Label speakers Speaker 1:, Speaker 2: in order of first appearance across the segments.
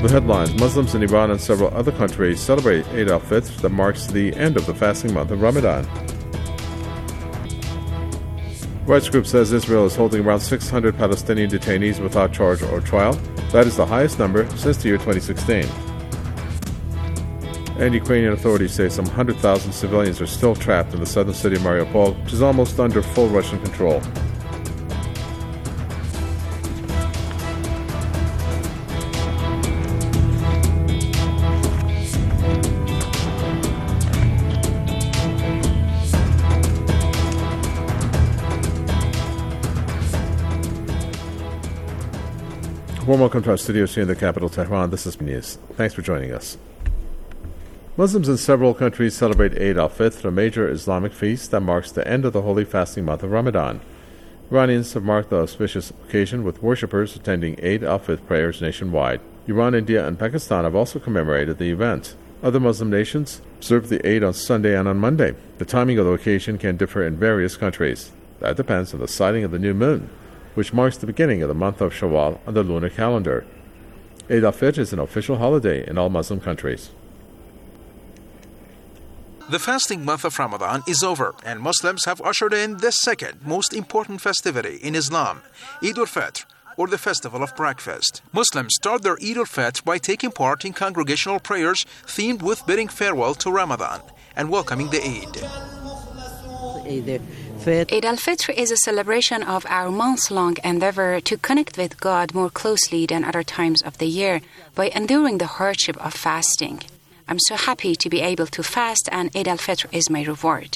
Speaker 1: The headlines: Muslims in Iran and several other countries celebrate Eid al-Fitr that marks the end of the fasting month of Ramadan. Rights group says Israel is holding around 600 Palestinian detainees without charge or trial. That is the highest number since the year 2016. And Ukrainian authorities say some 100,000 civilians are still trapped in the southern city of Mariupol, which is almost under full Russian control. Warm welcome to our studios here in the capital, Tehran. This is News. Thanks for joining us. Muslims in several countries celebrate Eid al-Fitr, a major Islamic feast that marks the end of the holy fasting month of Ramadan. Iranians have marked the auspicious occasion with worshippers attending Eid al-Fitr prayers nationwide. Iran, India, and Pakistan have also commemorated the event. Other Muslim nations observe the Eid on Sunday and on Monday. The timing of the occasion can differ in various countries. That depends on the sighting of the new moon, which marks the beginning of the month of Shawwal on the lunar calendar. Eid al-Fitr is an official holiday in all Muslim countries.
Speaker 2: The fasting month of Ramadan is over, and Muslims have ushered in the second most important festivity in Islam, Eid al-Fitr, or the festival of breakfast. Muslims start their Eid al-Fitr by taking part in congregational prayers themed with bidding farewell to Ramadan and welcoming the Eid.
Speaker 3: Eid al-Fitr is a celebration of our months-long endeavor to connect with God more closely than other times of the year by enduring the hardship of fasting. I'm so happy to be able to fast, and Eid al-Fitr is my reward.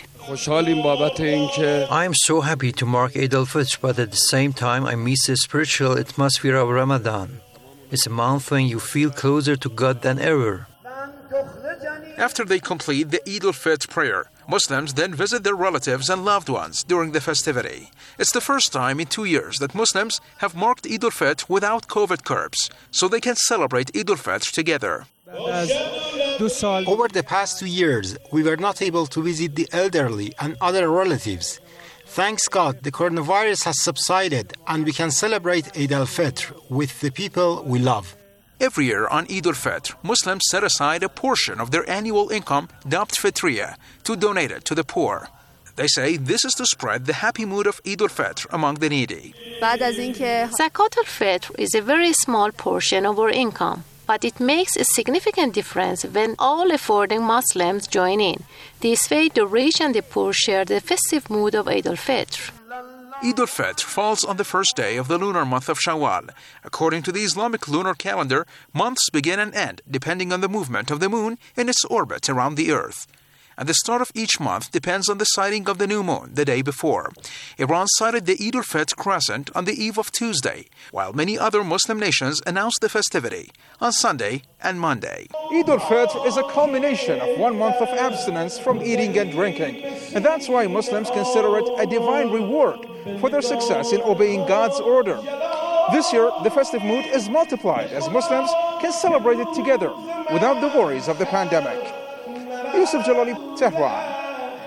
Speaker 4: I am so happy to mark Eid al-Fitr, but at the same time I miss the spiritual atmosphere of Ramadan. It's a month when you feel closer to God than ever.
Speaker 2: After they complete the Eid al-Fitr prayer, Muslims then visit their relatives and loved ones during the festivity. It's the first time in 2 years that Muslims have marked Eid al-Fitr without COVID curbs, so they can celebrate Eid al-Fitr together.
Speaker 5: Over the past 2 years, we were not able to visit the elderly and other relatives. Thanks God, the coronavirus has subsided and we can celebrate Eid al-Fitr with the people we love.
Speaker 2: Every year on Eid al-Fitr, Muslims set aside a portion of their annual income, dubbed fitriya, to donate it to the poor. They say this is to spread the happy mood of Eid al-Fitr among the needy.
Speaker 6: Zakat al-Fitr is a very small portion of our income, but it makes a significant difference when all affording Muslims join in. This way, the rich and the poor share the festive mood of Eid al-Fitr.
Speaker 2: Eid al-Fitr falls on the first day of the lunar month of Shawwal. According to the Islamic lunar calendar, months begin and end depending on the movement of the moon in its orbit around the earth. And the start of each month depends on the sighting of the new moon the day before. Iran sighted the Eid al-Fitr crescent on the eve of Tuesday, while many other Muslim nations announced the festivity on Sunday and Monday.
Speaker 7: Eid al-Fitr is a culmination of 1 month of abstinence from eating and drinking, and that's why Muslims consider it a divine reward for their success in obeying God's order. This year, the festive mood is multiplied as Muslims can celebrate it together without the worries of the pandemic. Yusuf Jalali, Tehran.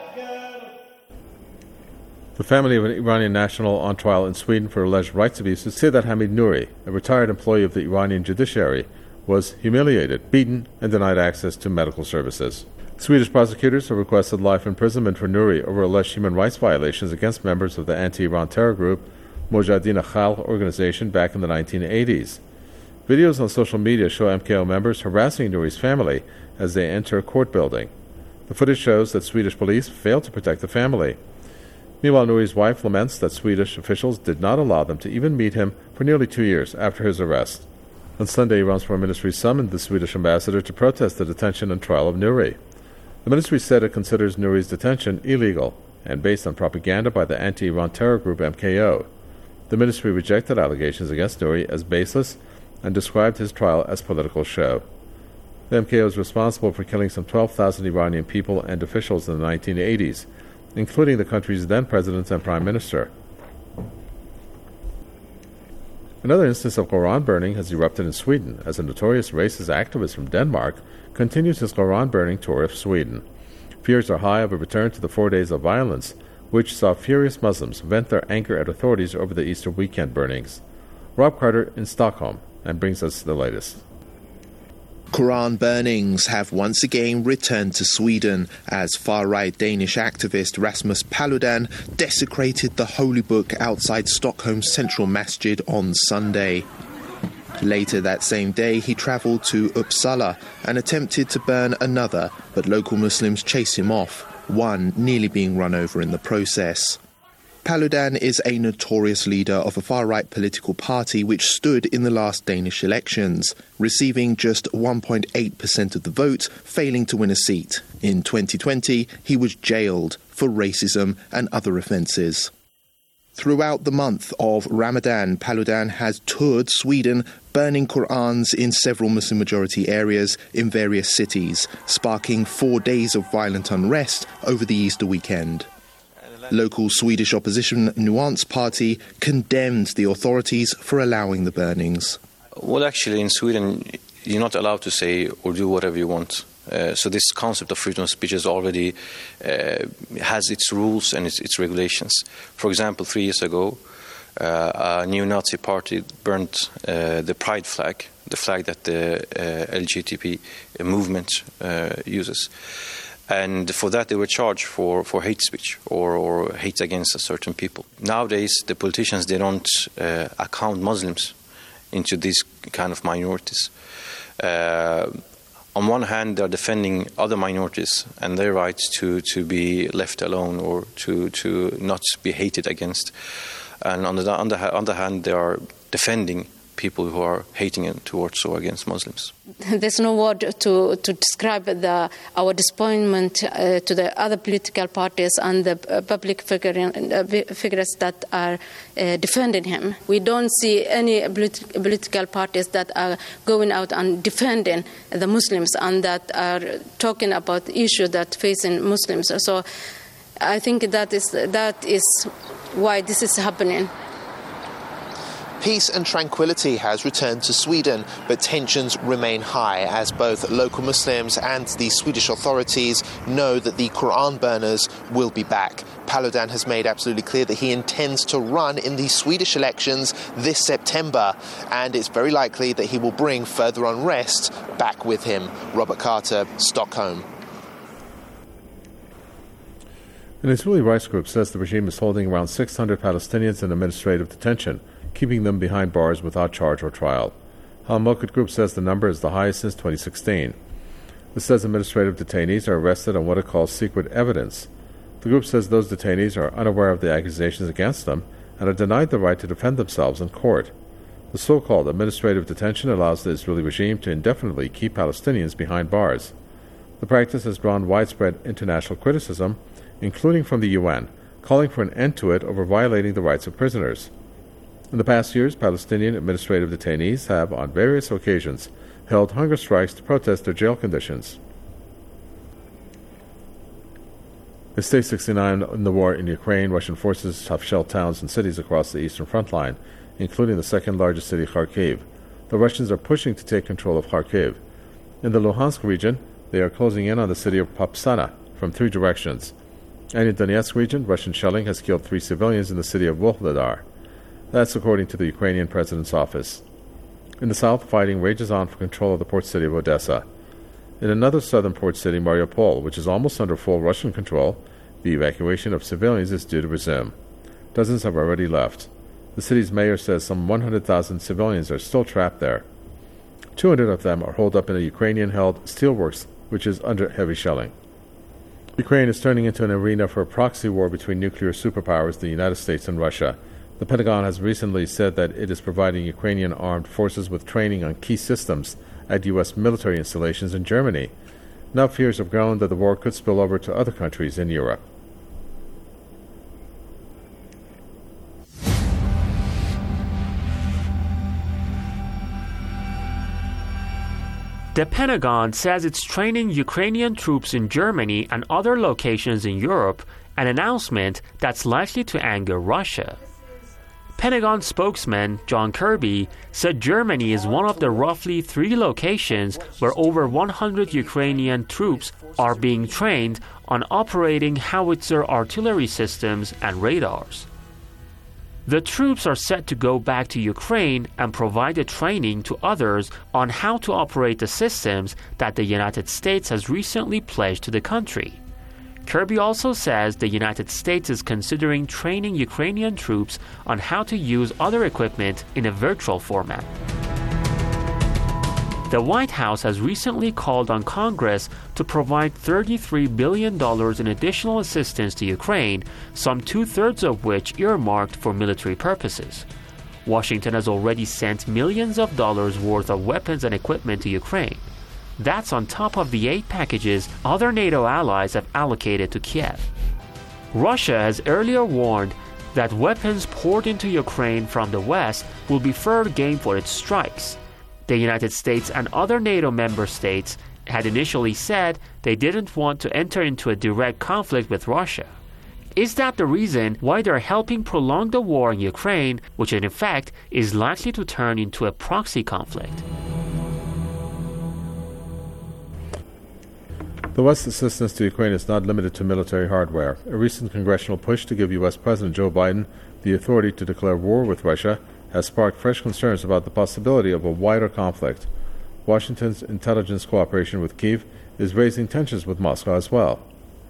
Speaker 1: The family of an Iranian national on trial in Sweden for alleged rights abuses say that Hamid Nouri, a retired employee of the Iranian judiciary, was humiliated, beaten, and denied access to medical services. Swedish prosecutors have requested life imprisonment for Nouri over alleged human rights violations against members of the anti-Iran terror group Mojahedin Khalq organization back in the 1980s. Videos on social media show MKO members harassing Nouri's family as they enter a court building. The footage shows that Swedish police failed to protect the family. Meanwhile, Nouri's wife laments that Swedish officials did not allow them to even meet him for nearly 2 years after his arrest. On Sunday, Iran's foreign ministry summoned the Swedish ambassador to protest the detention and trial of Nouri. The ministry said it considers Nouri's detention illegal and based on propaganda by the anti-Iran terror group MKO. The ministry rejected allegations against Nouri as baseless and described his trial as political show. The MKO is responsible for killing some 12,000 Iranian people and officials in the 1980s, including the country's then president and prime minister. Another instance of Quran burning has erupted in Sweden as a notorious racist activist from Denmark continues his Quran burning tour of Sweden. Fears are high of a return to the 4 days of violence, which saw furious Muslims vent their anger at authorities over the Easter weekend burnings. Rob Carter in Stockholm and brings us the latest.
Speaker 8: Quran burnings have once again returned to Sweden as far-right Danish activist Rasmus Paludan desecrated the holy book outside Stockholm's central masjid on Sunday. Later that same day, he travelled to Uppsala and attempted to burn another, but local Muslims chased him off, one nearly being run over in the process. Paludan is a notorious leader of a far-right political party which stood in the last Danish elections, receiving just 1.8% of the vote, failing to win a seat. In 2020, he was jailed for racism and other offences. Throughout the month of Ramadan, Paludan has toured Sweden, burning Qur'ans in several Muslim-majority areas in various cities, sparking 4 days of violent unrest over the Easter weekend. Local Swedish opposition Nuance Party condemned the authorities for allowing the burnings.
Speaker 9: Well, actually, in Sweden, you're not allowed to say or do whatever you want. So this concept of freedom of speech is already has its rules and its regulations. For example, 3 years ago, a neo-Nazi party burned the Pride flag, the flag that the LGBT movement uses. And for that, they were charged for hate speech or hate against a certain people. Nowadays, the politicians, they don't account Muslims into these kind of minorities. On one hand, they're defending other minorities and their rights to be left alone or to not be hated against. And on the other hand, they are defending people who are hating towards or against Muslims.
Speaker 10: There's no word to describe our disappointment to the other political parties and the public figures that are defending him. We don't see any political parties that are going out and defending the Muslims and that are talking about issues that facing Muslims. So I think that is why this is happening.
Speaker 8: Peace and tranquility has returned to Sweden, but tensions remain high as both local Muslims and the Swedish authorities know that the Quran burners will be back. Paludan has made absolutely clear that he intends to run in the Swedish elections this September, and it's very likely that he will bring further unrest back with him. Robert Carter, Stockholm.
Speaker 1: An Israeli rights group says the regime is holding around 600 Palestinians in administrative detention, keeping them behind bars without charge or trial. Al-Moked Group says the number is the highest since 2016. It says administrative detainees are arrested on what it calls secret evidence. The group says those detainees are unaware of the accusations against them and are denied the right to defend themselves in court. The so-called administrative detention allows the Israeli regime to indefinitely keep Palestinians behind bars. The practice has drawn widespread international criticism, including from the UN, calling for an end to it over violating the rights of prisoners. In the past years, Palestinian administrative detainees have, on various occasions, held hunger strikes to protest their jail conditions. Since day 69 in the war in Ukraine, Russian forces have shelled towns and cities across the eastern front line, including the second-largest city, Kharkiv. The Russians are pushing to take control of Kharkiv. In the Luhansk region, they are closing in on the city of Popasna from 3 directions. And in the Donetsk region, Russian shelling has killed 3 civilians in the city of Vuhledar. That's according to the Ukrainian president's office. In the south, fighting rages on for control of the port city of Odessa. In another southern port city, Mariupol, which is almost under full Russian control, the evacuation of civilians is due to resume. Dozens have already left. The city's mayor says some 100,000 civilians are still trapped there. 200 of them are holed up in a Ukrainian-held steelworks, which is under heavy shelling. Ukraine is turning into an arena for a proxy war between nuclear superpowers, the United States and Russia. The Pentagon has recently said that it is providing Ukrainian armed forces with training on key systems at U.S. military installations in Germany. Now fears have grown that the war could spill over to other countries in Europe.
Speaker 11: The Pentagon says it's training Ukrainian troops in Germany and other locations in Europe, an announcement that's likely to anger Russia. Pentagon spokesman John Kirby said Germany is one of the roughly 3 locations where over 100 Ukrainian troops are being trained on operating howitzer artillery systems and radars. The troops are set to go back to Ukraine and provide the training to others on how to operate the systems that the United States has recently pledged to the country. Kirby also says the United States is considering training Ukrainian troops on how to use other equipment in a virtual format. The White House has recently called on Congress to provide $33 billion in additional assistance to Ukraine, some two-thirds of which earmarked for military purposes. Washington has already sent millions of dollars worth of weapons and equipment to Ukraine. That's on top of the 8 packages other NATO allies have allocated to Kiev. Russia has earlier warned that weapons poured into Ukraine from the West will be fair game for its strikes. The United States and other NATO member states had initially said they didn't want to enter into a direct conflict with Russia. Is that the reason why they're helping prolong the war in Ukraine, which in effect is likely to turn into a proxy conflict?
Speaker 1: The West's assistance to Ukraine is not limited to military hardware. A recent congressional push to give U.S. President Joe Biden the authority to declare war with Russia has sparked fresh concerns about the possibility of a wider conflict. Washington's intelligence cooperation with Kyiv is raising tensions with Moscow as well.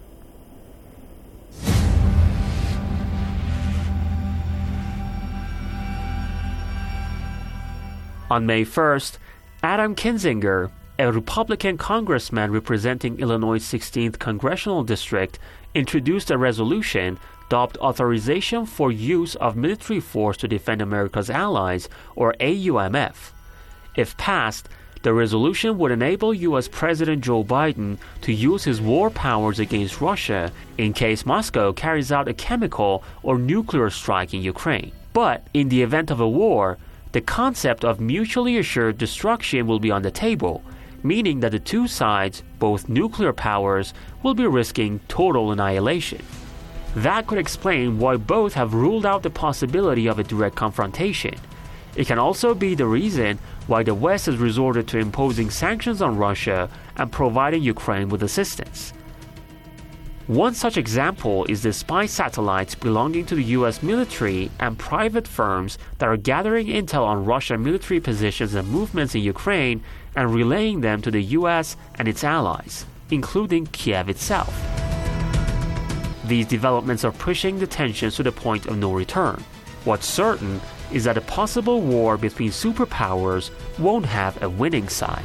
Speaker 11: On May 1st, Adam Kinzinger, a Republican congressman representing Illinois' 16th congressional district, introduced a resolution dubbed Authorization for Use of Military Force to Defend America's Allies, or AUMF. If passed, the resolution would enable U.S. President Joe Biden to use his war powers against Russia in case Moscow carries out a chemical or nuclear strike in Ukraine. But in the event of a war, the concept of mutually assured destruction will be on the table, meaning that the two sides, both nuclear powers, will be risking total annihilation. That could explain why both have ruled out the possibility of a direct confrontation. It can also be the reason why the West has resorted to imposing sanctions on Russia and providing Ukraine with assistance. One such example is the spy satellites belonging to the U.S. military and private firms that are gathering intel on Russian military positions and movements in Ukraine and relaying them to the U.S. and its allies, including Kiev itself. These developments are pushing the tensions to the point of no return. What's certain is that a possible war between superpowers won't have a winning side.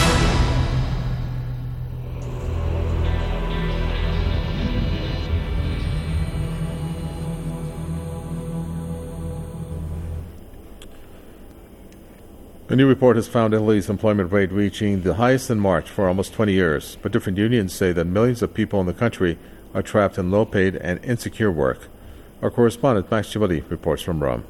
Speaker 1: A new report has found Italy's employment rate reaching the highest in March for almost 20 years, but different unions say that millions of people in the country are trapped in low-paid and insecure work. Our correspondent Max Civalli reports from Rome.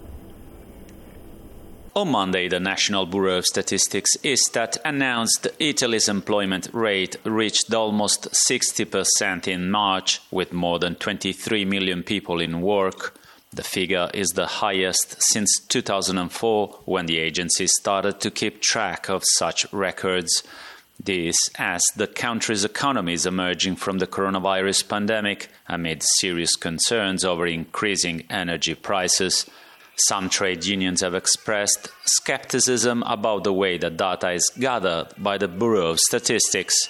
Speaker 12: On Monday, the National Bureau of Statistics Istat announced Italy's employment rate reached almost 60% in March, with more than 23 million people in work. The figure is the highest since 2004, when the agency started to keep track of such records. This as the country's economy is emerging from the coronavirus pandemic amid serious concerns over increasing energy prices. Some trade unions have expressed skepticism about the way the data is gathered by the Bureau of Statistics.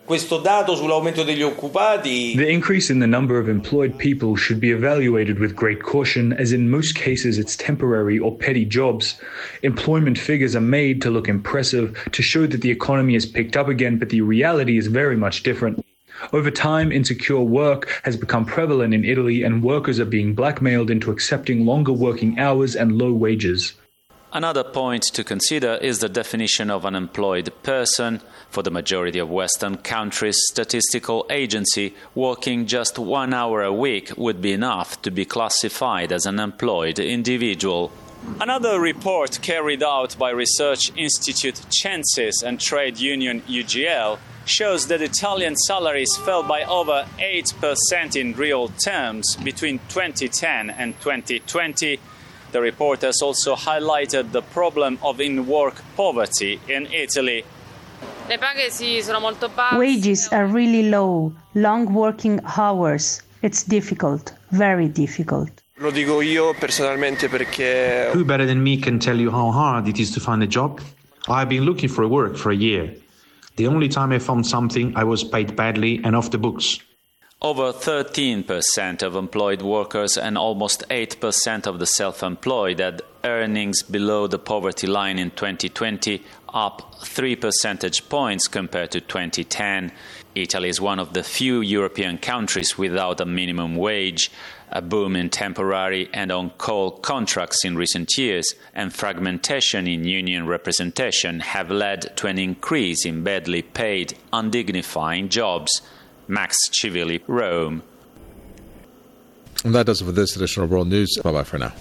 Speaker 13: The increase in the number of employed people should be evaluated with great caution, as in most cases it's temporary or petty jobs. Employment figures are made to look impressive, to show that the economy has picked up again, but the reality is very much different. Over time, insecure work has become prevalent in Italy, and workers are being blackmailed into accepting longer working hours and low wages.
Speaker 12: Another point to consider is the definition of an employed person. For the majority of Western countries, statistical agency, working just 1 hour a week would be enough to be classified as an employed individual. Another report carried out by research institute Censis and trade union UGL shows that Italian salaries fell by over 8% in real terms between 2010 and 2020. The report has also highlighted the problem of in-work poverty in Italy.
Speaker 14: Wages are really low, long working hours. It's difficult, very difficult. Lo dico io personalmente perché...
Speaker 15: Who better than me can tell you how hard it is to find a job? I've been looking for work for a year. The only time I found something, I was paid badly and off the books.
Speaker 12: Over 13% of employed workers and almost 8% of the self-employed had earnings below the poverty line in 2020, up 3 percentage points compared to 2010. Italy is one of the few European countries without a minimum wage. A boom in temporary and on-call contracts in recent years and fragmentation in union representation have led to an increase in badly paid, undignifying jobs. Max Civilli, Rome.
Speaker 1: And that does it for this edition of World News. Bye-bye for now.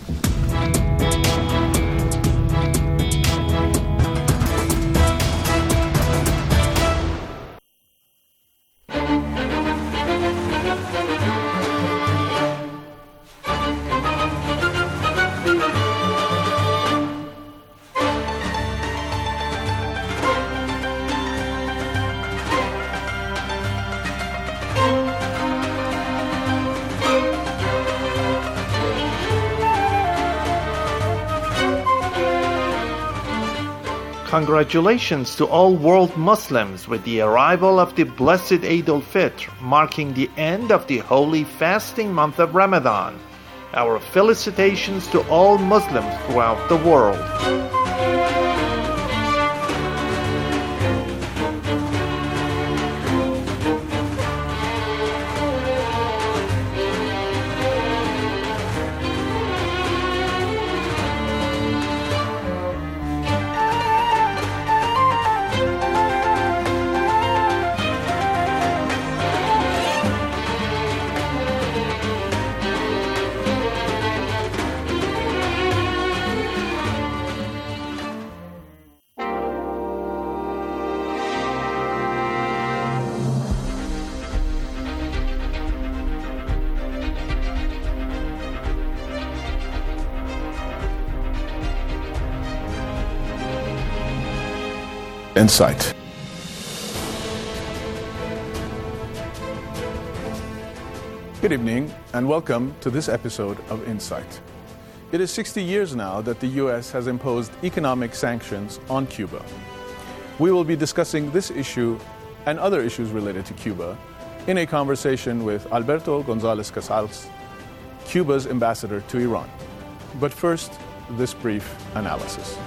Speaker 16: Congratulations to all world Muslims with the arrival of the blessed Eid al-Fitr, marking the end of the holy fasting month of Ramadan. Our felicitations to all Muslims throughout the world.
Speaker 17: Insight. Good evening and welcome to this episode of Insight. It is 60 years now that the U.S. has imposed economic sanctions on Cuba. We will be discussing this issue and other issues related to Cuba in a conversation with Alberto González Casals, Cuba's ambassador to Iran. But first, this brief analysis.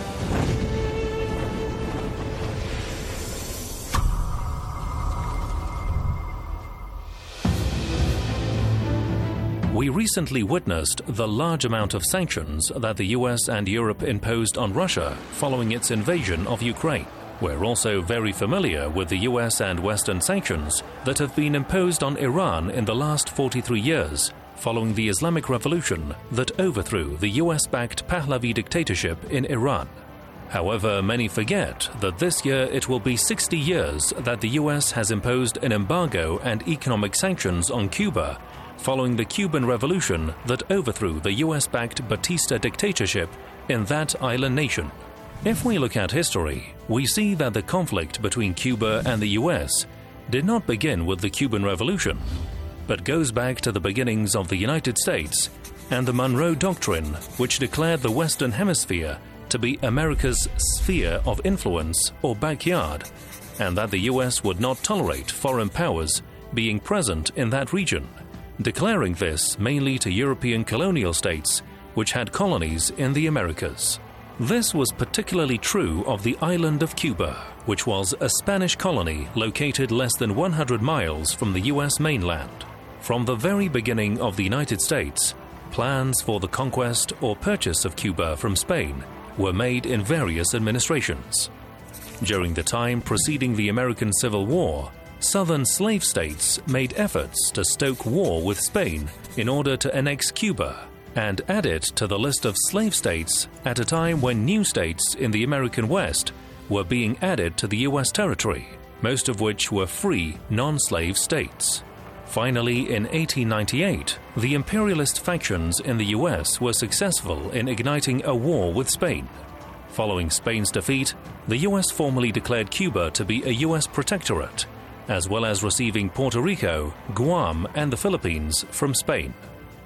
Speaker 18: We recently witnessed the large amount of sanctions that the US and Europe imposed on Russia following its invasion of Ukraine. We're also very familiar with the US and Western sanctions that have been imposed on Iran in the last 43 years, following the Islamic Revolution that overthrew the US-backed Pahlavi dictatorship in Iran. However, many forget that this year it will be 60 years that the US has imposed an embargo and economic sanctions on Cuba, following the Cuban Revolution that overthrew the US-backed Batista dictatorship in that island nation. If we look at history, we see that the conflict between Cuba and the US did not begin with the Cuban Revolution, but goes back to the beginnings of the United States and the Monroe Doctrine, which declared the Western Hemisphere to be America's sphere of influence or backyard, and that the US would not tolerate foreign powers being present in that region, declaring this mainly to European colonial states which had colonies in the Americas. This was particularly true of the island of Cuba, which was a Spanish colony located less than 100 miles from the US mainland. From the very beginning of the United States, plans for the conquest or purchase of Cuba from Spain were made in various administrations. During the time preceding the American Civil War, Southern slave states made efforts to stoke war with Spain in order to annex Cuba and add it to the list of slave states at a time when new states in the American West were being added to the U.S. territory, most of which were free, non-slave states. Finally, in 1898, the imperialist factions in the U.S. were successful in igniting a war with Spain. Following Spain's defeat, the U.S. formally declared Cuba to be a U.S. protectorate, as well as receiving Puerto Rico, Guam, and the Philippines from Spain.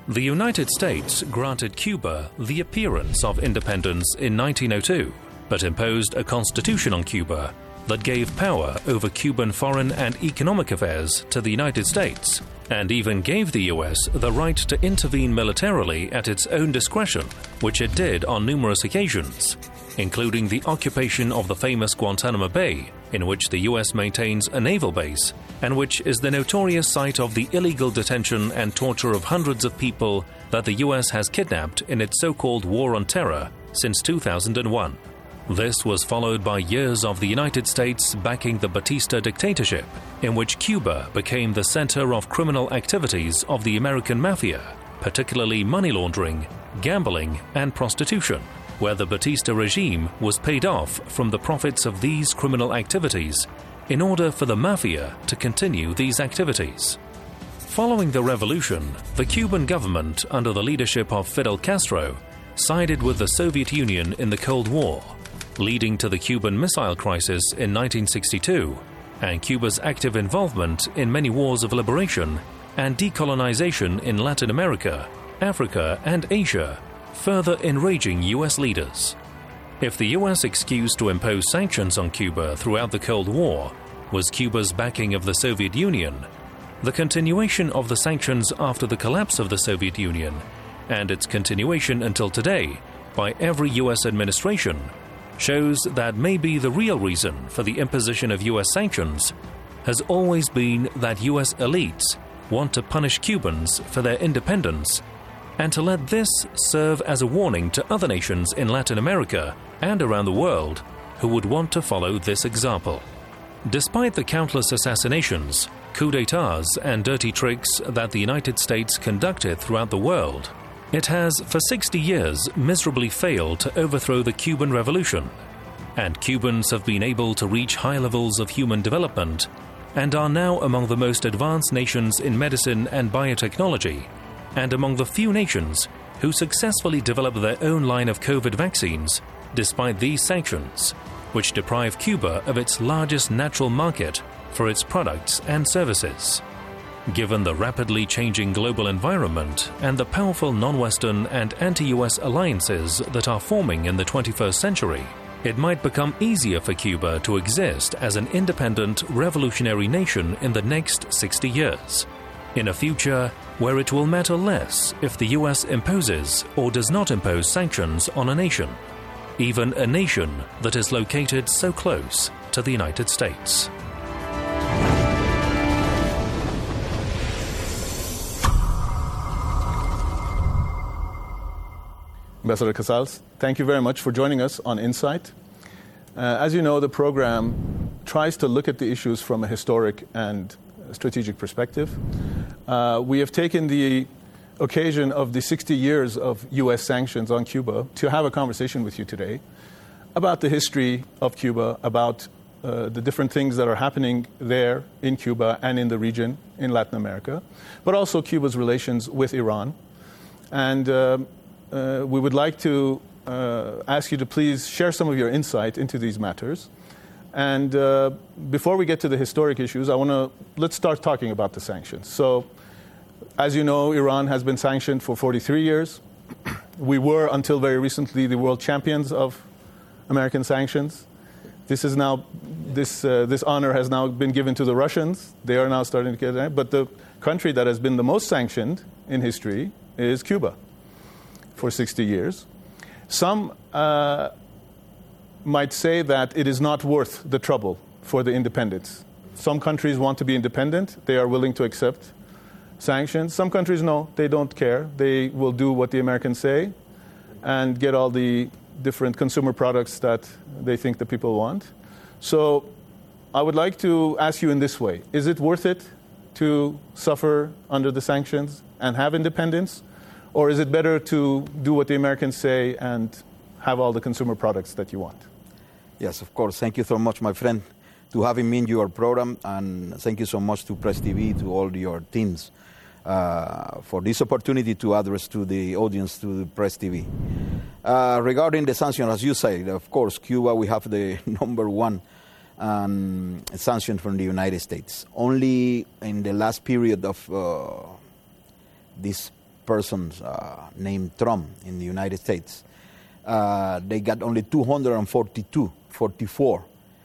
Speaker 18: The United States granted Cuba the appearance of independence in 1902, but imposed a constitution on Cuba that gave power over Cuban foreign and economic affairs to the United States, and even gave the US the right to intervene militarily at its own discretion, which it did on numerous occasions, including the occupation of the famous Guantanamo Bay, in which the US maintains a naval base, and which is the notorious site of the illegal detention and torture of hundreds of people that the US has kidnapped in its so-called War on Terror since 2001. This was followed by years of the United States backing the Batista dictatorship, in which Cuba became the center of criminal activities of the American mafia, particularly money laundering, gambling, and prostitution, where the Batista regime was paid off from the profits of these criminal activities in order for the mafia to continue these activities. Following the revolution, the Cuban government, under the leadership of Fidel Castro, sided with the Soviet Union in the Cold War, leading to the Cuban Missile Crisis in 1962 and Cuba's active involvement in many wars of liberation and decolonization in Latin America, Africa, and Asia, further enraging US leaders. If the US excuse to impose sanctions on Cuba throughout the Cold War was Cuba's backing of the Soviet Union, the continuation of the sanctions after the collapse of the Soviet Union, and its continuation until today by every US administration, shows that maybe the real reason for the imposition of US sanctions has always been that US elites want to punish Cubans for their independence and to let this serve as a warning to other nations in Latin America and around the world who would want to follow this example. Despite the countless assassinations, coups d'etats, and dirty tricks that the United States conducted throughout the world, it has for 60 years miserably failed to overthrow the Cuban Revolution, and Cubans have been able to reach high levels of human development and are now among the most advanced nations in medicine and biotechnology, and among the few nations who successfully developed their own line of COVID vaccines despite these sanctions, which deprive Cuba of its largest natural market for its products and services. Given the rapidly changing global environment and the powerful non-Western and anti-US alliances that are forming in the 21st century, it might become easier for Cuba to exist as an independent, revolutionary nation in the next 60 years, in a future where it will matter less if the US imposes or does not impose sanctions on a nation, even a nation that is located so close to the United States.
Speaker 17: Ambassador Casals, thank you very much for joining us on Insight. As you know, the program tries to look at the issues from a historic and strategic perspective. We have taken the occasion of the 60 years of U.S. sanctions on Cuba to have a conversation with you today about the history of Cuba, about the different things that are happening there in Cuba and in the region in Latin America, but also Cuba's relations with Iran. And we would like to ask you to please share some of your insight into these matters. And before we get to the historic issues, let's start talking about the sanctions. So, as you know, Iran has been sanctioned for 43 years. We were, until very recently, the world champions of American sanctions. This honor has now been given to the Russians. They are now starting to get it. But the country that has been the most sanctioned in history is Cuba, for 60 years. Some might say that it is not worth the trouble for the independence. Some countries want to be independent. They are willing to accept sanctions. Some countries, no, they don't care. They will do what the Americans say and get all the different consumer products that they think the people want. So I would like to ask you in this way. Is it worth it to suffer under the sanctions and have independence? Or is it better to do what the Americans say and have all the consumer products that you want?
Speaker 19: Yes, of course. Thank you so much, my friend, to having me in your program. And thank you so much to Press TV, to all your teams, for this opportunity to address to the audience, to the Press TV. Regarding the sanctions, as you say, of course, Cuba, we have the number one sanction from the United States. Only in the last period of this person named Trump in the United States. They got only 44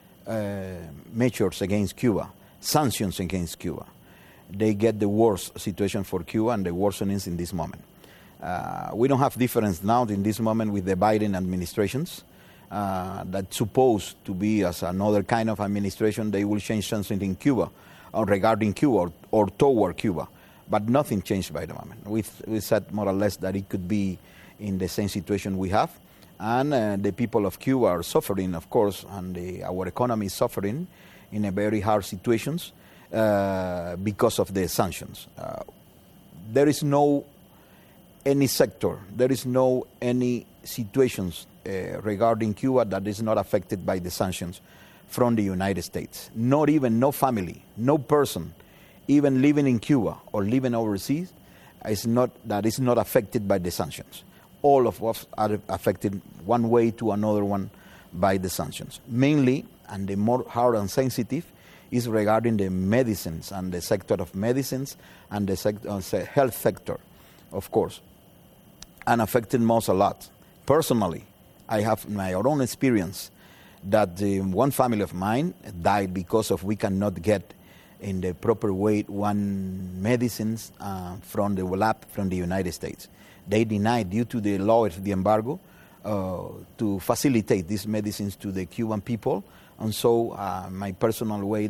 Speaker 19: measures against Cuba, sanctions against Cuba. They get the worst situation for Cuba and the worsenings in this moment. We don't have difference now in this moment with the Biden administrations. That's supposed to be as another kind of administration. They will change something in Cuba regarding Cuba or toward Cuba. But nothing changed by the moment. We said more or less that it could be in the same situation we have. And the people of Cuba are suffering, of course, and our economy is suffering in a very hard situations because of the sanctions. There is no any sector, there is no any situations regarding Cuba that is not affected by the sanctions from the United States. Not even no family, no person, even living in Cuba or living overseas, is not affected by the sanctions. All of us are affected one way to another one by the sanctions. Mainly, and the more hard and sensitive, is regarding the medicines and the sector of medicines and the health sector, of course, and affected most a lot. Personally, I have my own experience that one family of mine died because of we cannot get in the proper way one medicines from the lab from the United States. They denied due to the law of the embargo to facilitate these medicines to the Cuban people, and so my personal way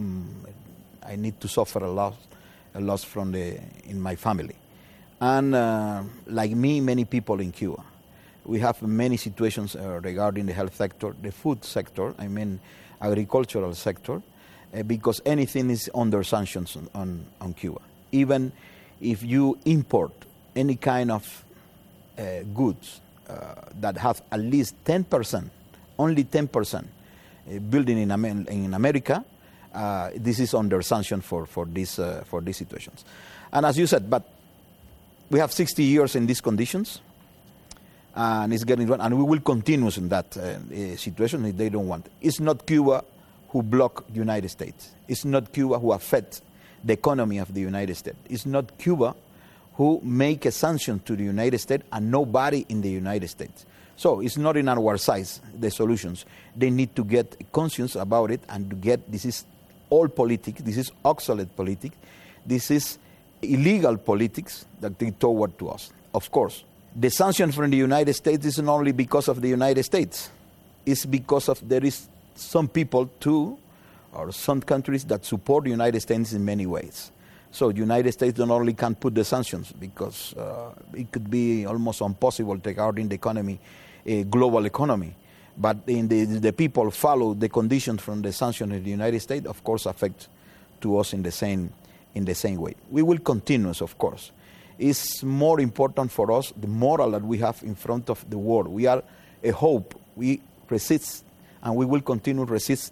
Speaker 19: I need to suffer a loss from in my family, and like me, many people in Cuba. We have many situations regarding the health sector, the food sector, agricultural sector, because anything is under sanctions on Cuba. Even if you import any kind of goods that have at least 10%, only 10% building in America, this is under sanction for these situations. And as you said, but we have 60 years in these conditions, and it's getting wrong, and we will continue in that situation if they don't want. It's not Cuba who block the United States. It's not Cuba who affect the economy of the United States. It's not Cuba who make a sanction to the United States and nobody in the United States. So it's not in our size, the solutions. They need to get conscious about it and to get, this is all politics, this is obsolete politics, this is illegal politics that they toward to us. Of course, the sanction from the United States isn't only because of the United States. It's because of there is some people too, or some countries that support the United States in many ways. So the United States not only can put the sanctions because it could be almost impossible regarding the economy, global economy, but in the people follow the conditions from the sanctions in the United States, of course, affect to us in the same way. We will continue, of course. It's more important for us the moral that we have in front of the world. We are a hope. We resist, and we will continue to resist.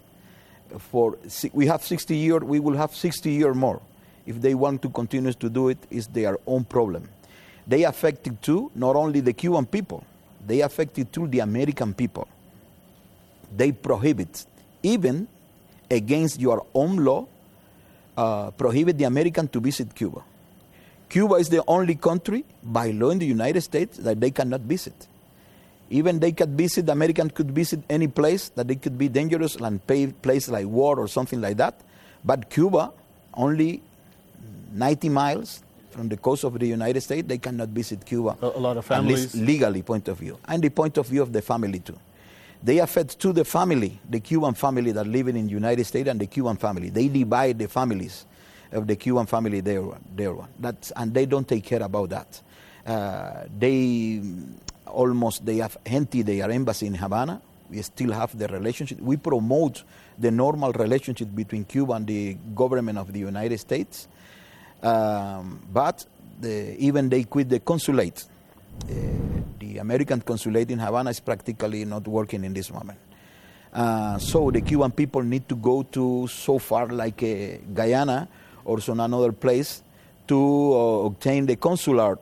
Speaker 19: We have 60 years. We will have 60 years more. If they want to continue to do it, it's their own problem. They affected too, not only the Cuban people, they affected too the American people. They prohibit, even against your own law, prohibit the American to visit Cuba. Cuba is the only country by law in the United States that they cannot visit. Even they could visit, the American could visit any place that they could be dangerous and pay place like war or something like that. But Cuba, only 90 miles from the coast of the United States, they cannot visit Cuba.
Speaker 17: A lot of families.
Speaker 19: At least legally point of view. And the point of view of the family too. They affect to the family, the Cuban family that live in the United States and the Cuban family. They divide the families of the Cuban family there. And they don't take care about that. They have emptied their embassy in Havana. We still have the relationship. We promote the normal relationship between Cuba and the government of the United States. But even they quit the consulate. The American consulate in Havana is practically not working in this moment. So the Cuban people need to go to so far like Guyana or some another place to obtain the consular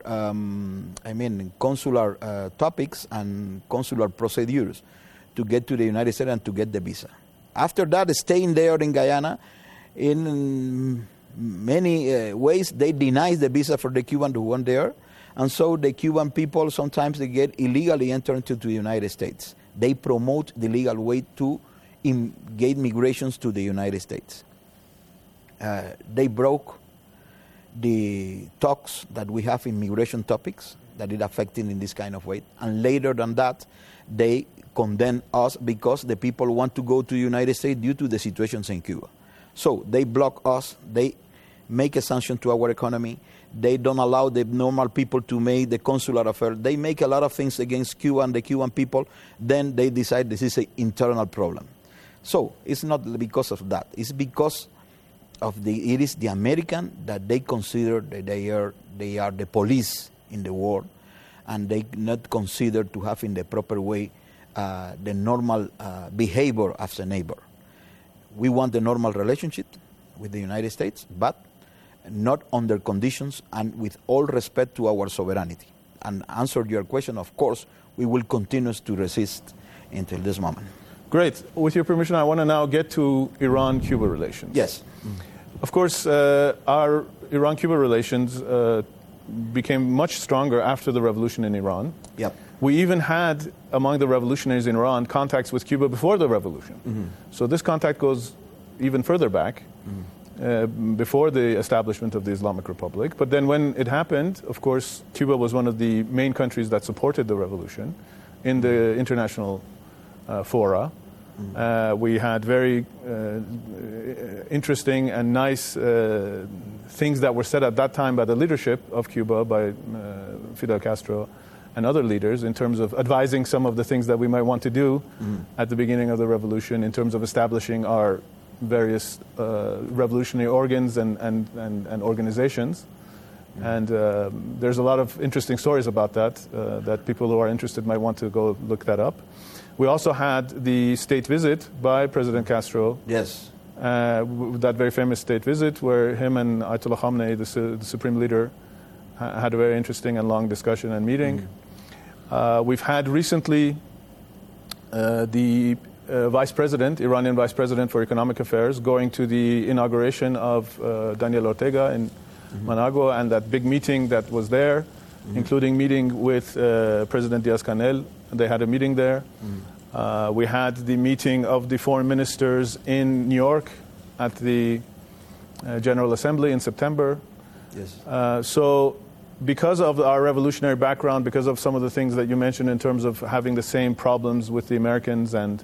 Speaker 19: topics and consular procedures to get to the United States and to get the visa. After that, staying there in Guyana, in many ways, they deny the visa for the Cuban who went there, And so the Cuban people, sometimes they get illegally entered into the United States. They promote the legal way to gate migrations to the United States. They broke the talks that we have in migration topics that it affecting in this kind of way. And later than that, they condemn us because the people want to go to the United States due to the situations in Cuba. So they block us, they make a sanction to our economy, they don't allow the normal people to make the consular affair, they make a lot of things against Cuba and the Cuban people, then they decide this is an internal problem. So it's not because of that, it's because of it is the American that they consider that they are the police in the world, and they not consider to have in the proper way the normal behavior as a neighbor. We want the normal relationship with the United States, but not under conditions and with all respect to our sovereignty. And answer your question, of course, we will continue to resist until this moment.
Speaker 17: Great. With your permission, I want to now get to Iran-Cuba relations.
Speaker 19: Yes.
Speaker 17: Of course, our Iran-Cuba relations became much stronger after the revolution in Iran.
Speaker 19: Yep.
Speaker 17: We even had, among the revolutionaries in Iran, contacts with Cuba before the revolution. Mm-hmm. So this contact goes even further back, before the establishment of the Islamic Republic. But then when it happened, of course, Cuba was one of the main countries that supported the revolution in the international fora. We had very interesting and nice things that were said at that time by the leadership of Cuba, by Fidel Castro and other leaders, in terms of advising some of the things that we might want to do at the beginning of the revolution, in terms of establishing our various revolutionary organs and organizations. And there's a lot of interesting stories about that, that people who are interested might want to go look that up. We also had the state visit by President Castro.
Speaker 19: Yes.
Speaker 17: That very famous state visit where him and Ayatollah Khamenei, the supreme leader, had a very interesting and long discussion and meeting. We've had recently the vice president, Iranian vice president for economic affairs, going to the inauguration of Daniel Ortega in Managua, and that big meeting that was there, including meeting with President Diaz-Canel. They had a meeting there. We had the meeting of the foreign ministers in New York at the General Assembly in September.
Speaker 19: Yes.
Speaker 17: So because of our revolutionary background, because of some of the things that you mentioned in terms of having the same problems with the Americans and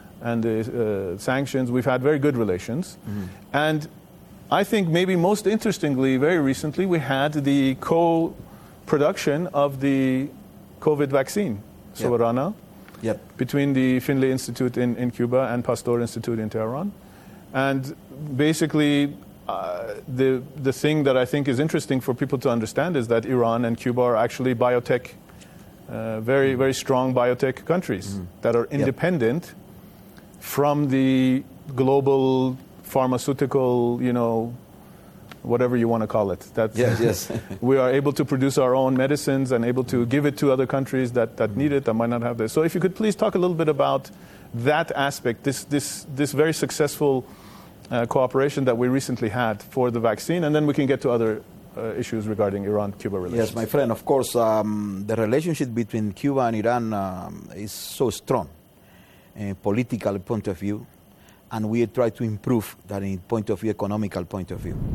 Speaker 17: the sanctions, we've had very good relations. And I think maybe most interestingly, very recently, we had the co-production of the COVID vaccine, Soberana, between the Finlay Institute in Cuba and Pasteur Institute in Tehran. And basically, the thing that I think is interesting for people to understand is that Iran and Cuba are actually biotech, very, very strong biotech countries that are independent from the global pharmaceutical, whatever you want to call it.
Speaker 19: Yes.
Speaker 17: We are able to produce our own medicines and able to give it to other countries that need it, that might not have this. So if you could please talk a little bit about that aspect, this very successful cooperation that we recently had for the vaccine, and then we can get to other issues regarding Iran-Cuba relations.
Speaker 19: Yes, my friend, of course, the relationship between Cuba and Iran is so strong in a political point of view, and we try to improve that in point of view, economical point of view.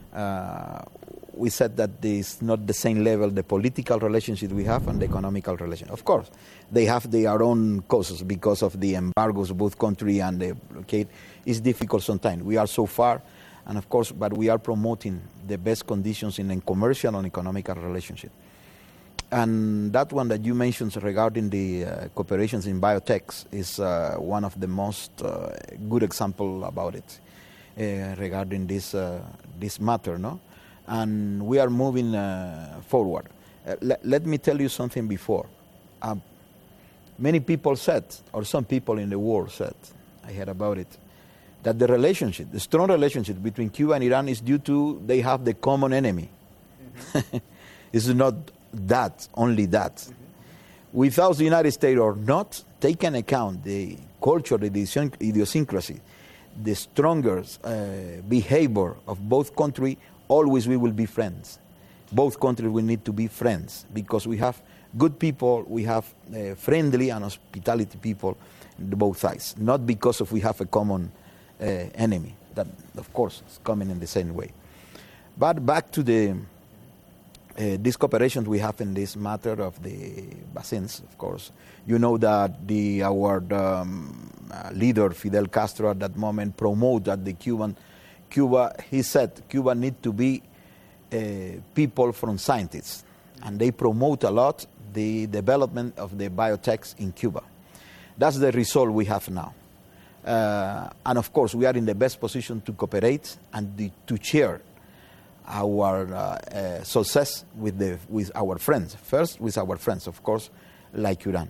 Speaker 19: We said that it's not the same level, the political relationship we have and the economical relation. Of course, they have their own causes because of the embargoes, both country and the blockade. It's difficult sometimes. We are so far, and of course, but we are promoting the best conditions in a commercial and economical relationship. And that one that you mentioned regarding the cooperations in biotechs is one of the most good example about it regarding this matter, no? And we are moving forward. Let me tell you something before. Many people said, or some people in the world said, I heard about it, that the strong relationship between Cuba and Iran is due to they have the common enemy. It's not that, only that. Without the United States or not, take into account the culture, the idiosyncrasy, the stronger behavior of both countries, always we will be friends. both countries will need to be friends, because we have good people, we have friendly and hospitality people on both sides, not because we have a common enemy. That, of course, is coming in the same way. But back to this cooperation we have in this matter of the basins, of course. You know that our leader, Fidel Castro, at that moment promoted Cuba, he said Cuba needs to be people from scientists, and they promote a lot the development of the biotechs in Cuba. That's the result we have now. And of course, we are in the best position to cooperate and to share our success with our friends. First, with our friends, of course, like Iran.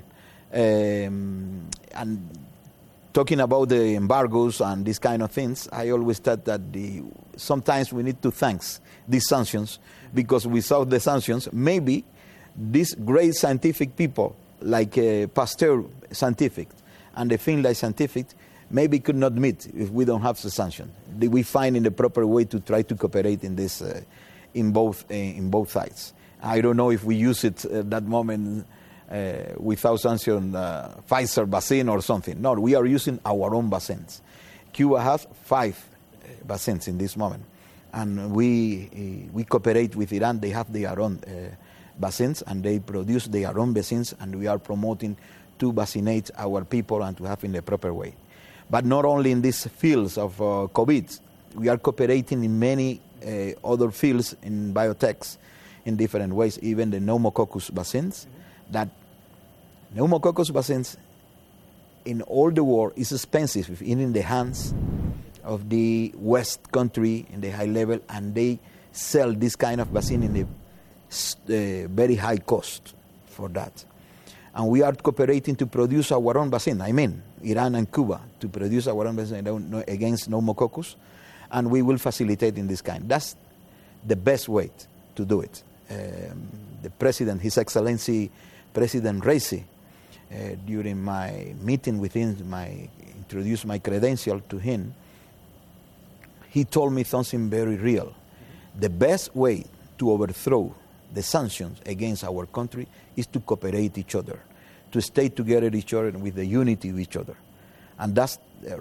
Speaker 19: And talking about the embargoes and these kind of things, I always thought that sometimes we need to thank these sanctions, because without the sanctions, maybe these great scientific people, like Pasteur scientific and the Finlay scientific, maybe could not meet if we don't have the sanction. We find in the proper way to try to cooperate in this, in both sides. I don't know if we use it at that moment without sanction, Pfizer vaccine or something. No, we are using our own vaccines. Cuba has 5 vaccines in this moment, and we cooperate with Iran. They have their own vaccines, and they produce their own vaccines, and we are promoting to vaccinate our people and to have in the proper way. But not only in these fields of COVID, we are cooperating in many other fields in biotechs in different ways, even the pneumococcus vaccines. That pneumococcus vaccines in all the world is expensive, even in the hands of the West country in the high level, and they sell this kind of vaccine in a very high cost for that. And we are cooperating to produce our own vaccine. I mean, Iran and Cuba, to produce our own vaccine against pneumococcus, and we will facilitate in this kind. That's the best way to do it. The President, His Excellency President Raisi, during my meeting with him, introduced my credential to him, he told me something very real. The best way to overthrow the sanctions against our country is to cooperate each other, to stay together each other with the unity of each other. And that's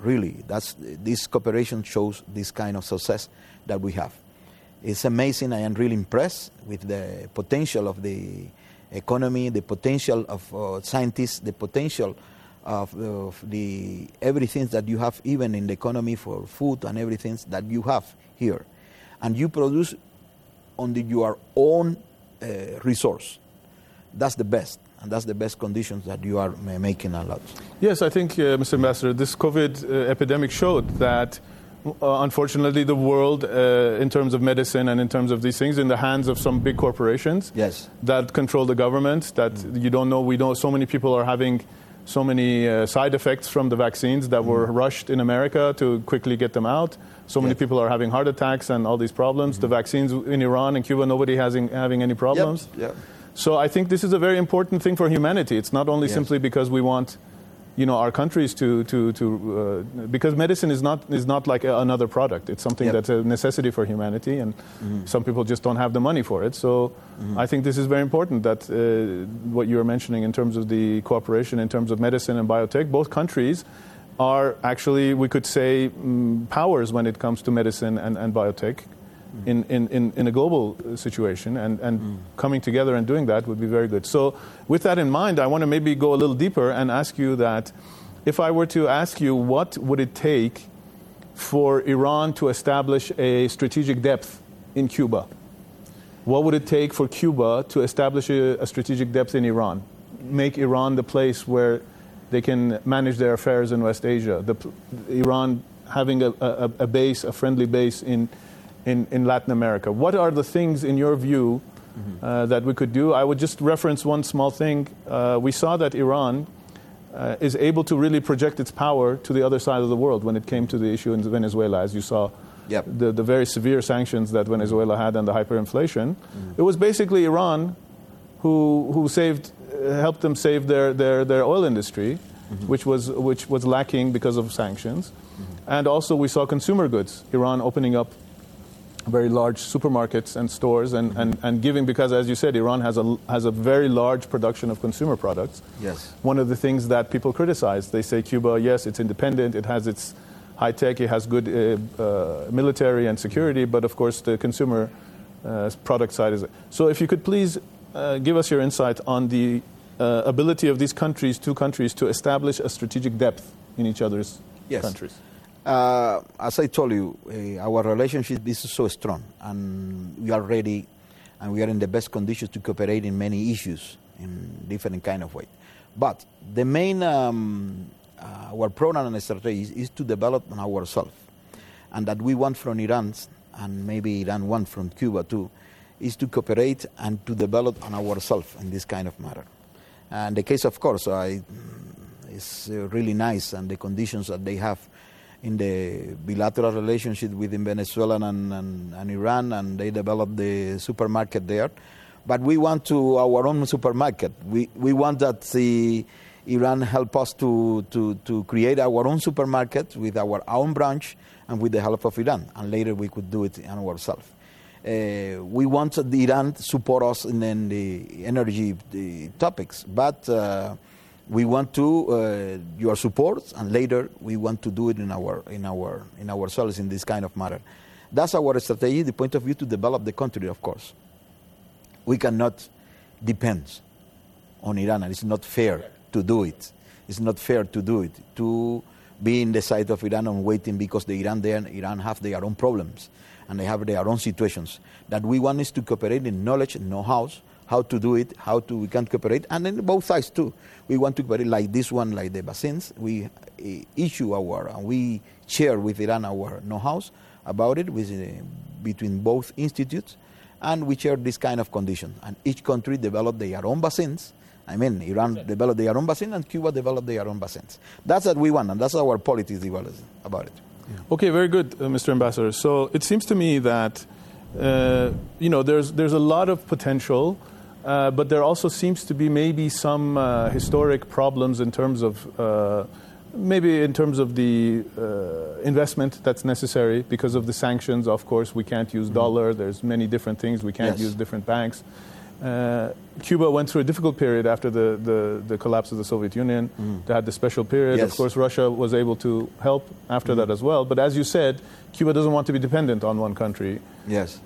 Speaker 19: this cooperation shows this kind of success that we have. It's amazing. I am really impressed with the potential of the economy, the potential of scientists, the potential of the everything that you have, even in the economy for food and everything that you have here. And you produce on your own resource. That's the best. And that's the best conditions that you are making a lot.
Speaker 17: Yes, I think, Mr. Ambassador, this COVID epidemic showed that, unfortunately, the world, in terms of medicine and in terms of these things, in the hands of some big corporations that control the government, that you don't know, so many people are having so many side effects from the vaccines that were rushed in America to quickly get them out. So many people are having heart attacks and all these problems. The vaccines in Iran and Cuba, nobody having any problems. So I think this is a very important thing for humanity. It's not only simply because we want, our countries because medicine is not like another product. It's something that's a necessity for humanity, and some people just don't have the money for it. So I think this is very important that what you were mentioning in terms of the cooperation, in terms of medicine and biotech, both countries are actually, we could say, powers when it comes to medicine and biotech. In a global situation, and coming together and doing that would be very good. So with that in mind, I want to maybe go a little deeper and ask you that if I were to ask you what would it take for Iran to establish a strategic depth in Cuba? What would it take for Cuba to establish a strategic depth in Iran? Make Iran the place where they can manage their affairs in West Asia? Iran having a base, a friendly base in Latin America. What are the things, in your view, that we could do? I would just reference one small thing. We saw that Iran is able to really project its power to the other side of the world when it came to the issue in Venezuela, as you saw. The very severe sanctions that Venezuela had and the hyperinflation. It was basically Iran who helped them save their oil industry, which was lacking because of sanctions. And also we saw consumer goods, Iran opening up very large supermarkets and stores, and giving, because as you said, Iran has a very large production of consumer products.
Speaker 19: Yes.
Speaker 17: One of the things that people criticize, they say Cuba, yes, it's independent, it has its high tech, it has good military and security, but of course the consumer product side is. So if you could please give us your insight on the ability of these two countries, to establish a strategic depth in each other's countries.
Speaker 19: As I told you, our relationship is so strong, and we are ready, and we are in the best conditions to cooperate in many issues in different kind of way. But the main, our program and strategy is to develop on ourselves, and that we want from Iran, and maybe Iran want from Cuba too, is to cooperate and to develop on ourselves in this kind of matter. And the case, of course, is really nice, and the conditions that they have in the bilateral relationship within Venezuela and Iran, and they developed the supermarket there. But we want our own supermarket. We want that Iran help us to create our own supermarket with our own branch and with the help of Iran, and later we could do it ourselves. We want Iran to support us in the energy topics, but we want your support, and later we want to do it in ourselves in this kind of matter. That's our strategy, the point of view to develop the country, of course. We cannot depend on Iran, and it's not fair to do it. It's not fair to do it, to be in the side of Iran and waiting, because Iran have their own problems, and they have their own situations. That we want is to cooperate in knowledge and know-how, how to do it, we can cooperate, and then both sides too. We want to cooperate like this one, like the vaccines. We and we share with Iran our know-how about it between both institutes, and we share this kind of condition. And each country develop their own vaccines. I mean, Iran developed their own vaccine, and Cuba developed their own vaccines. That's what we want, and that's our politics about it.
Speaker 17: Yeah. Okay, very good, Mr. Ambassador. So it seems to me that there's a lot of potential. But there also seems to be maybe some historic problems in terms of the investment that's necessary because of the sanctions. Of course, we can't use dollar. There's many different things. We can't use different banks. Cuba went through a difficult period after the collapse of the Soviet Union. They had the special period. Of course, Russia was able to help after that as well. But as you said, Cuba doesn't want to be dependent on one country.
Speaker 19: Yes.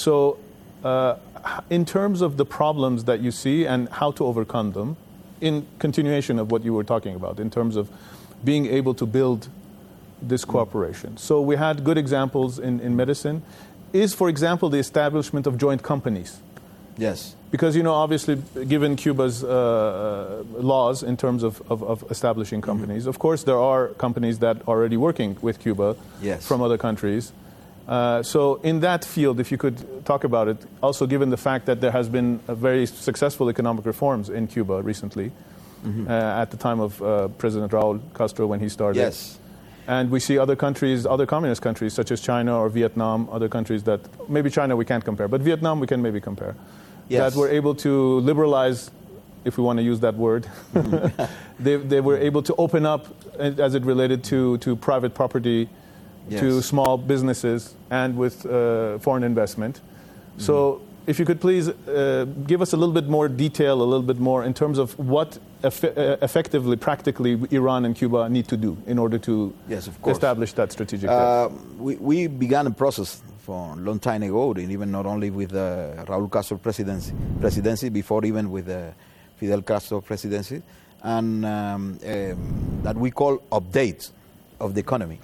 Speaker 17: In terms of the problems that you see and how to overcome them, in continuation of what you were talking about, in terms of being able to build this cooperation. So we had good examples in medicine. Is, for example, the establishment of joint companies.
Speaker 19: Yes.
Speaker 17: Because, obviously, given Cuba's laws in terms of establishing companies, of course, there are companies that are already working with Cuba from other countries. So in that field, if you could talk about it, also given the fact that there has been a very successful economic reforms in Cuba recently, at the time of President Raul Castro when he started.
Speaker 19: Yes.
Speaker 17: And we see other countries, other communist countries, such as China or Vietnam, other countries that, maybe China we can't compare, but Vietnam we can maybe compare, that were able to liberalize, if we want to use that word. They were able to open up as it related to private property, to small businesses, and with foreign investment. So if you could please give us a little bit more detail, a little bit more in terms of what effectively, practically, Iran and Cuba need to do in order to establish that strategic
Speaker 19: we began a process for a long time ago, and even not only with Raul Castro presidency, before even with Fidel Castro presidency, and that we call update of the economy.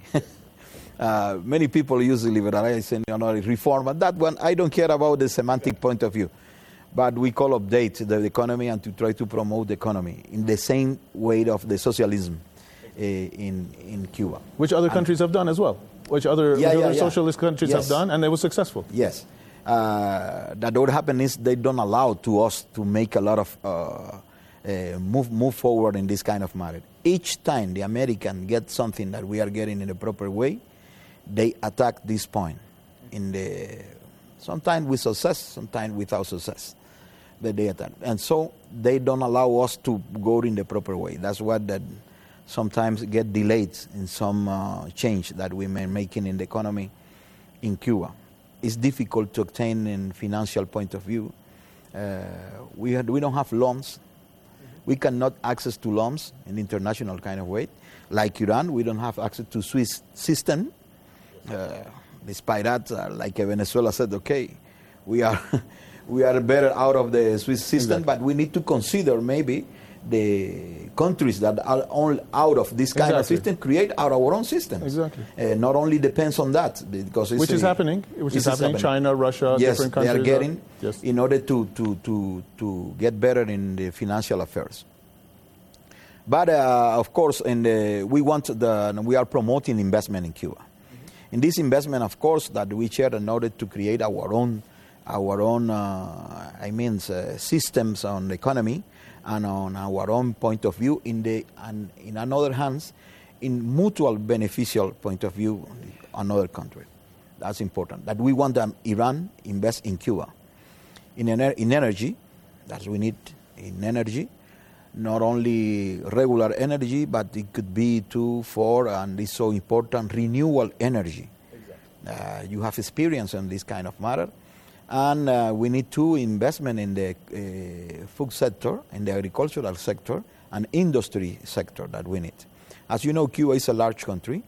Speaker 19: Many people use liberalization and reform, and that one I don't care about the semantic point of view, but we call update the economy and to try to promote the economy in the same way of the socialism in Cuba,
Speaker 17: which other countries have done as well, which other socialist countries have done, and they were successful.
Speaker 19: Yes, that what happened is they don't allow to us to make a lot of move forward in this kind of matter. Each time the American get something that we are getting in a proper way, they attack this point, sometimes with success, sometimes without success. But they attack, and so they don't allow us to go in the proper way. That's what that sometimes get delayed in some change that we may making in the economy in Cuba. is difficult to obtain in financial point of view. We don't have loans. We cannot access to loans in international kind of way. Like Iran, we don't have access to Swiss system. Despite that, like Venezuela said, okay, we are better out of the Swiss system, but we need to consider maybe the countries that are all out of this kind of system create our own systems.
Speaker 17: Exactly.
Speaker 19: Not only depends on that, because
Speaker 17: which is happening. China, Russia,
Speaker 19: yes,
Speaker 17: different countries.
Speaker 19: They are getting in order to get better in the financial affairs. But of course, we are promoting investment in Cuba. In this investment, of course, that we share in order to create our own systems on the economy and on our own point of view. In another hands, in mutual beneficial point of view, another country. That's important. That we want Iran invest in Cuba, in energy, that we need in energy. Not only regular energy, but it could be 2, 4, and it's so important, renewable energy. Exactly. You have experience in this kind of matter. And we need to investment in the food sector, in the agricultural sector, and industry sector that we need. As you know, Cuba is a large country,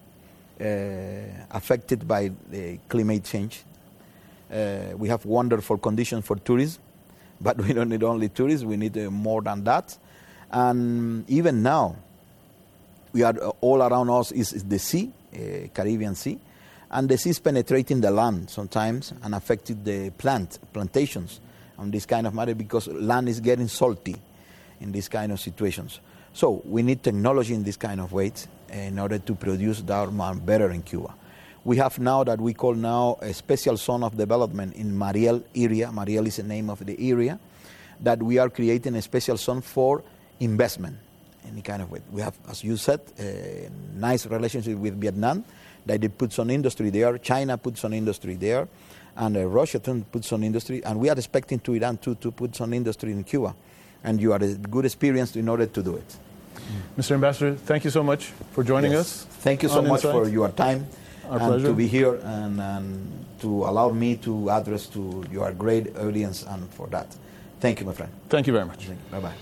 Speaker 19: affected by the climate change. We have wonderful conditions for tourism, but we don't need only tourism, we need more than that. And even now, we are all around us is the sea, Caribbean Sea, and the sea is penetrating the land sometimes and affecting the plantations on this kind of matter because land is getting salty in these kind of situations. So we need technology in this kind of ways in order to produce that better in Cuba. We have now that we call now a special zone of development in Mariel area. Mariel is the name of the area that we are creating a special zone for investment in any kind of way. We have, as you said, a nice relationship with Vietnam that they put some industry there. China puts some industry there, and Russia puts some industry, and we are expecting to Iran to put some industry in Cuba. And you are a good experience in order to do it.
Speaker 17: Mr. Ambassador, thank you so much for joining us.
Speaker 19: Thank you so much for your time.
Speaker 17: Our pleasure.
Speaker 19: To be here and to allow me to address to your great audience and for that. Thank you, my friend.
Speaker 17: Thank you very much.
Speaker 19: Bye-bye.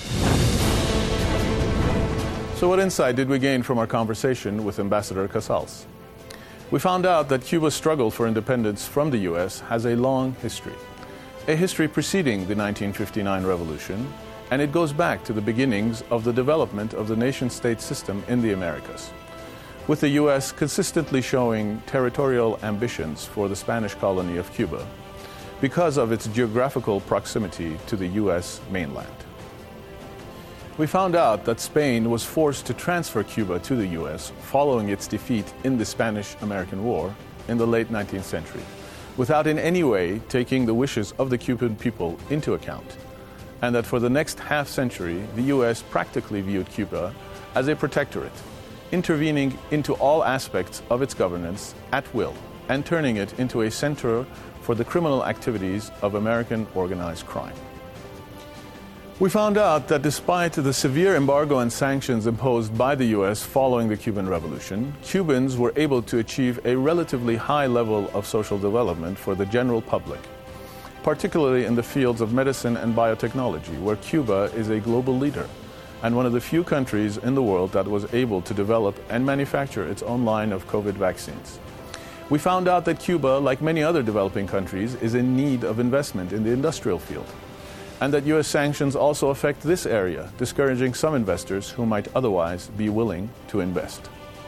Speaker 17: So what insight did we gain from our conversation with Ambassador Casals? We found out that Cuba's struggle for independence from the U.S. has a long history. A history preceding the 1959 revolution, and it goes back to the beginnings of the development of the nation-state system in the Americas, with the U.S. consistently showing territorial ambitions for the Spanish colony of Cuba because of its geographical proximity to the U.S. mainland. We found out that Spain was forced to transfer Cuba to the U.S. following its defeat in the Spanish-American War in the late 19th century, without in any way taking the wishes of the Cuban people into account, and that for the next half-century, the U.S. practically viewed Cuba as a protectorate, intervening into all aspects of its governance at will, and turning it into a center for the criminal activities of American organized crime. We found out that despite the severe embargo and sanctions imposed by the U.S. following the Cuban Revolution, Cubans were able to achieve a relatively high level of social development for the general public, particularly in the fields of medicine and biotechnology, where Cuba is a global leader and one of the few countries in the world that was able to develop and manufacture its own line of COVID vaccines. We found out that Cuba, like many other developing countries, is in need of investment in the industrial field, and that U.S. sanctions also affect this area, discouraging some investors who might otherwise be willing to invest.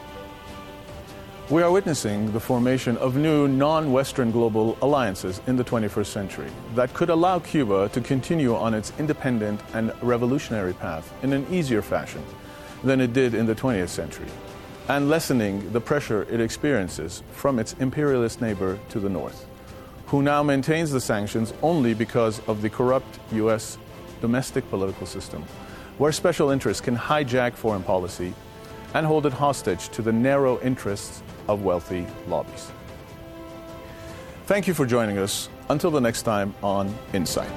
Speaker 17: We are witnessing the formation of new non-Western global alliances in the 21st century that could allow Cuba to continue on its independent and revolutionary path in an easier fashion than it did in the 20th century, and lessening the pressure it experiences from its imperialist neighbor to the north, who now maintains the sanctions only because of the corrupt U.S. domestic political system, where special interests can hijack foreign policy and hold it hostage to the narrow interests of wealthy lobbies. Thank you for joining us. Until the next time on Insight.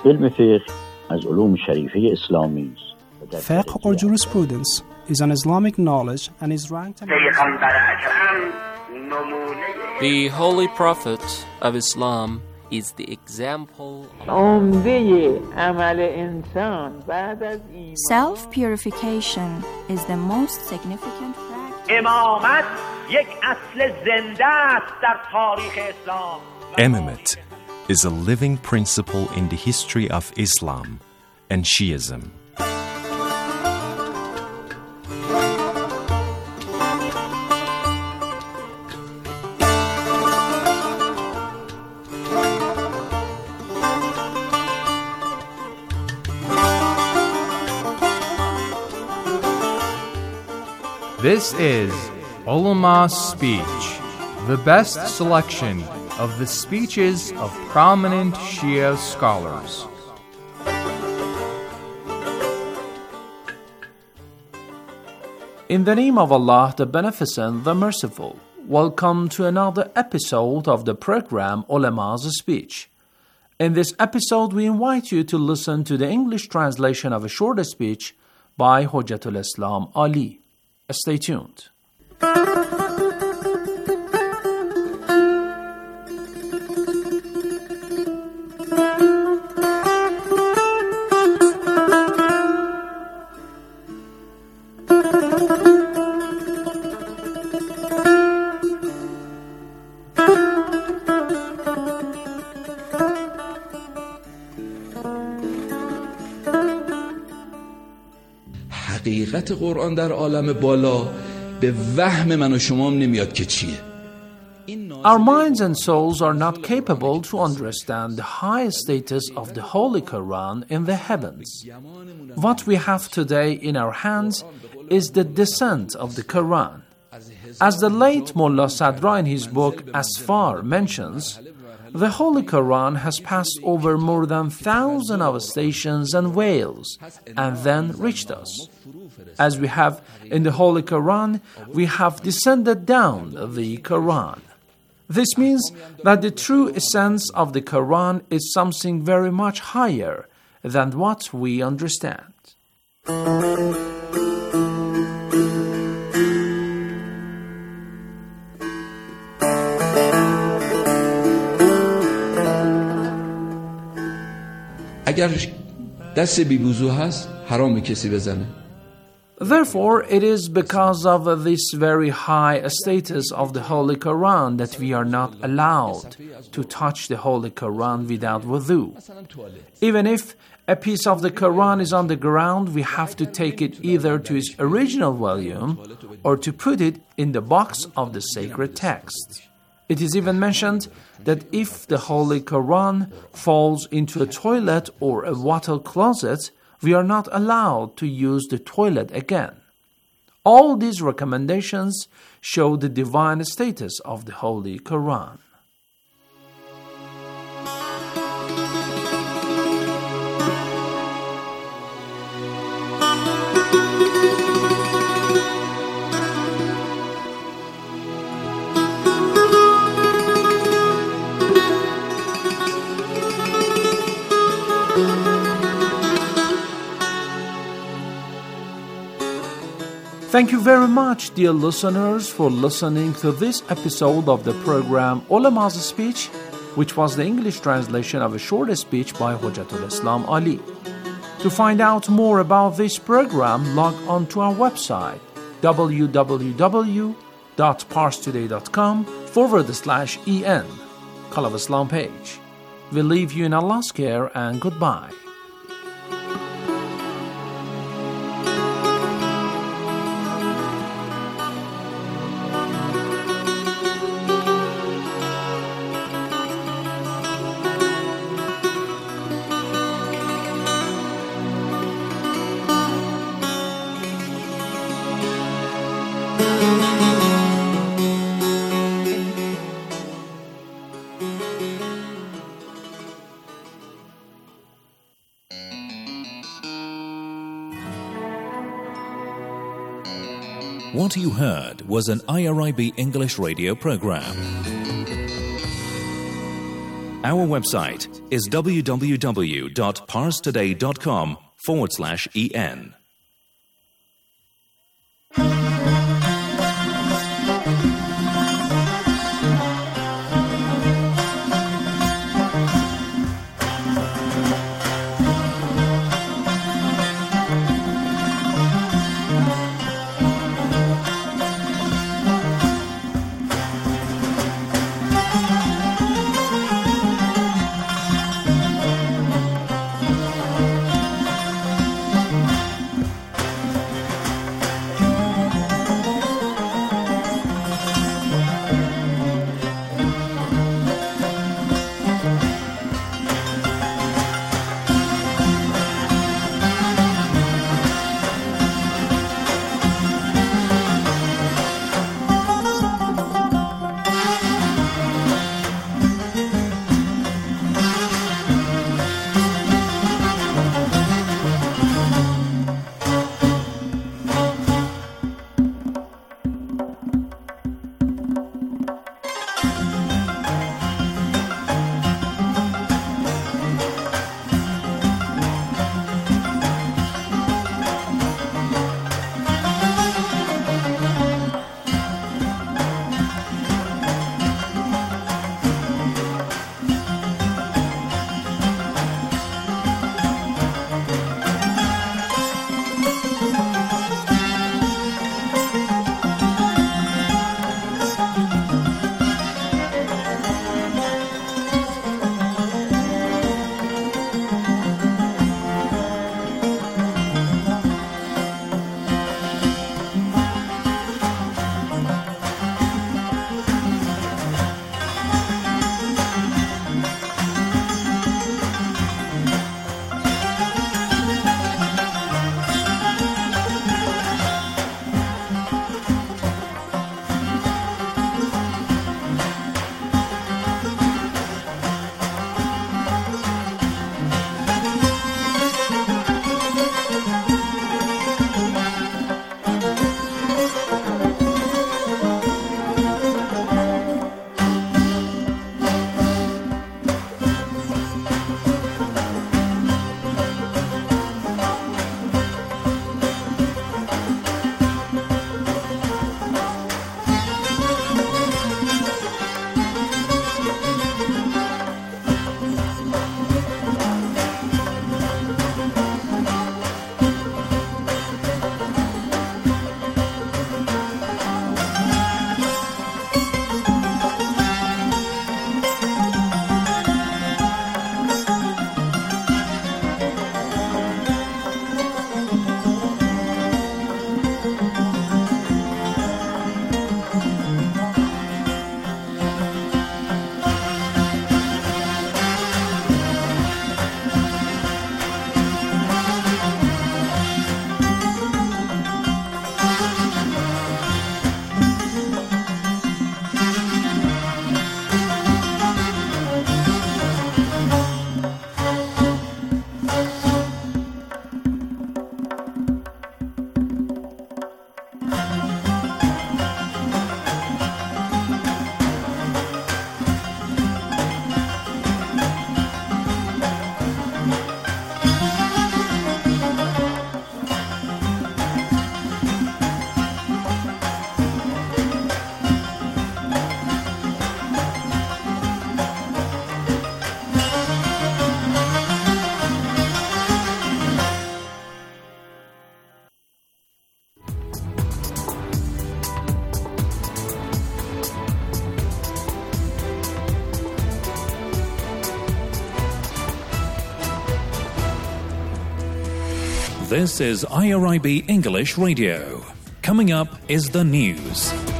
Speaker 20: Fiqh or jurisprudence is an Islamic knowledge and is ranked
Speaker 21: The Holy Prophet of Islam is the example
Speaker 22: Self-purification is the most significant
Speaker 23: Imamate is a living principle in the history of Islam and Shiism.
Speaker 24: This is Ulama Speech, the best selection of the speeches of prominent Shia scholars. In the name of Allah, the Beneficent, the Merciful, welcome to another episode of the program Ulama's Speech. In this episode, we invite you to listen to the English translation of a short speech by Hujjatul Islam Ali. Stay tuned.
Speaker 25: حقیقت قرآن در عالم بالا به وهم من و شما نمیاد که چیه.
Speaker 24: Our minds and souls are not capable to understand the high status of the Holy Quran in the heavens. What we have today in our hands is the descent of the Quran. As the late Mullah Sadra in his book Asfar mentions, the Holy Quran has passed over more than 1,000 of stations and veils and then reached us. As we have in the Holy Quran, we have descended down the Quran. This means that the true essence of the Quran is something very much higher than what we understand.
Speaker 25: اگر دست بی وضو هست حرام کسی بزنه.
Speaker 24: Therefore, it is because of this very high status of the Holy Quran that we are not allowed to touch the Holy Quran without wudu. Even if a piece of the Quran is on the ground, we have to take it either to its original volume or to put it in the box of the sacred text. It is even mentioned that if the Holy Quran falls into a toilet or a water closet, we are not allowed to use the toilet again. All these recommendations show the divine status of the Holy Quran. Thank you very much, dear listeners, for listening to this episode of the program Ulama's Speech, which was the English translation of a short speech by Hujjatul Islam Ali. To find out more about this program, log on to our website www.parstoday.com/en, Call of Islam page. We leave you in Allah's care and goodbye.
Speaker 18: What you heard was an IRIB English radio program. Our website
Speaker 23: is www.parstoday.com/en. This is IRIB English Radio. Coming up is the news.